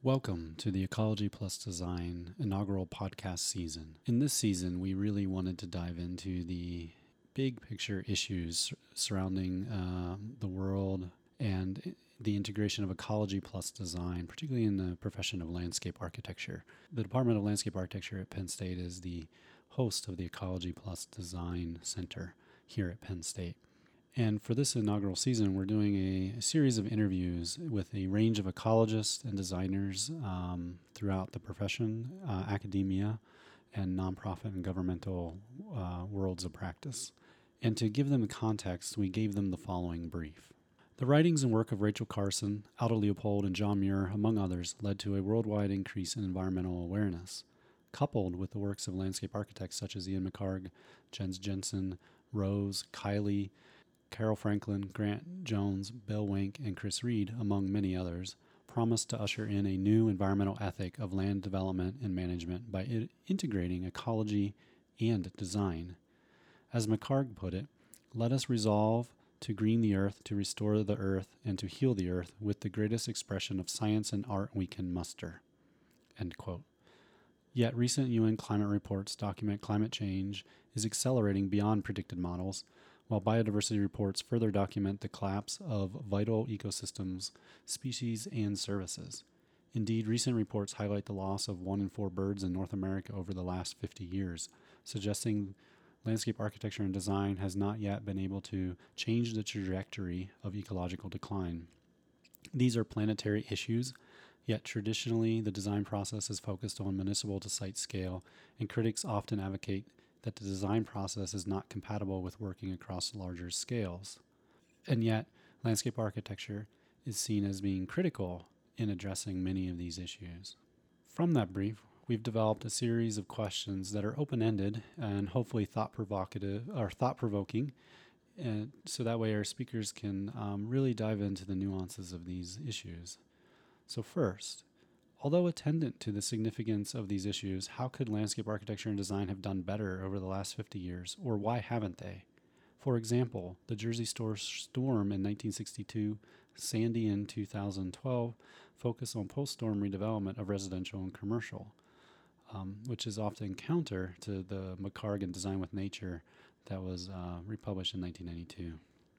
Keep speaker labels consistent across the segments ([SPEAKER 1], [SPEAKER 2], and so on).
[SPEAKER 1] Welcome to the Ecology Plus Design inaugural podcast season. In this season, we really wanted to dive into the big picture issues surrounding the world and the integration of ecology plus design, particularly in the profession of landscape architecture. The Department of Landscape Architecture at Penn State is the host of the Ecology Plus Design Center here at Penn State. And for this inaugural season, we're doing a series of interviews with a range of ecologists and designers throughout the profession, academia, and nonprofit and governmental worlds of practice. And to give them the context, we gave them the following brief. The writings and work of Rachel Carson, Aldo Leopold, and John Muir, among others, led to a worldwide increase in environmental awareness. Coupled with the works of landscape architects such as Ian McHarg, Jens Jensen, Rose, Kiley, Carol Franklin, Grant Jones, Bill Wink, and Chris Reed, among many others, promised to usher in a new environmental ethic of land development and management by integrating ecology and design. As McHarg put it, let us resolve to green the earth, to restore the earth, and to heal the earth with the greatest expression of science and art we can muster. End quote. Yet recent UN climate reports document climate change is accelerating beyond predicted models, while biodiversity reports further document the collapse of vital ecosystems, species, and services. Indeed, recent reports highlight the loss of 1 in 4 birds in North America over the last 50 years, suggesting landscape architecture and design has not yet been able to change the trajectory of ecological decline. These are planetary issues, yet traditionally the design process is focused on municipal to site scale, and critics often advocate that the design process is not compatible with working across larger scales. And yet, landscape architecture is seen as being critical in addressing many of these issues. From that brief, we've developed a series of questions that are open-ended and hopefully thought-provoking, and so that way our speakers can really dive into the nuances of these issues. So first, although attendant to the significance of these issues, how could landscape architecture and design have done better over the last 50 years, or why haven't they? For example, the Jersey storm in 1962, Sandy in 2012 focus on post-storm redevelopment of residential and commercial, which is often counter to the McHarg and Design with Nature that was republished in 1992.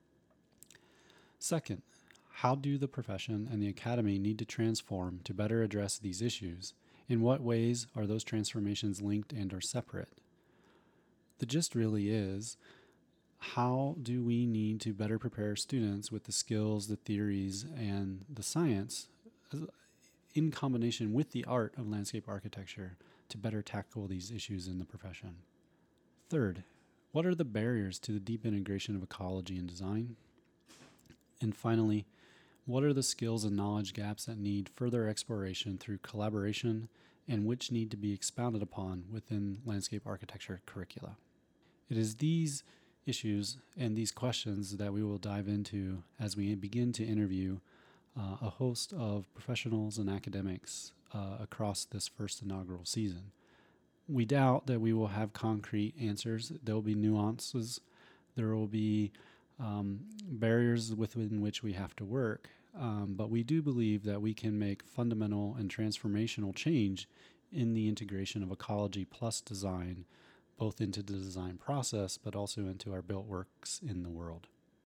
[SPEAKER 1] Second, how do the profession and the academy need to transform to better address these issues? In what ways are those transformations linked and or separate? The gist really is, how do we need to better prepare students with the skills, the theories, and the science in combination with the art of landscape architecture to better tackle these issues in the profession? Third, what are the barriers to the deep integration of ecology and design? And finally, what are the skills and knowledge gaps that need further exploration through collaboration and which need to be expounded upon within landscape architecture curricula? It is these issues and these questions that we will dive into as we begin to interview a host of professionals and academics across this first inaugural season. We doubt that we will have concrete answers. There will be nuances. There will be barriers within which we have to work. But we do believe that we can make fundamental and transformational change in the integration of ecology plus design, both into the design process, but also into our built works in the world.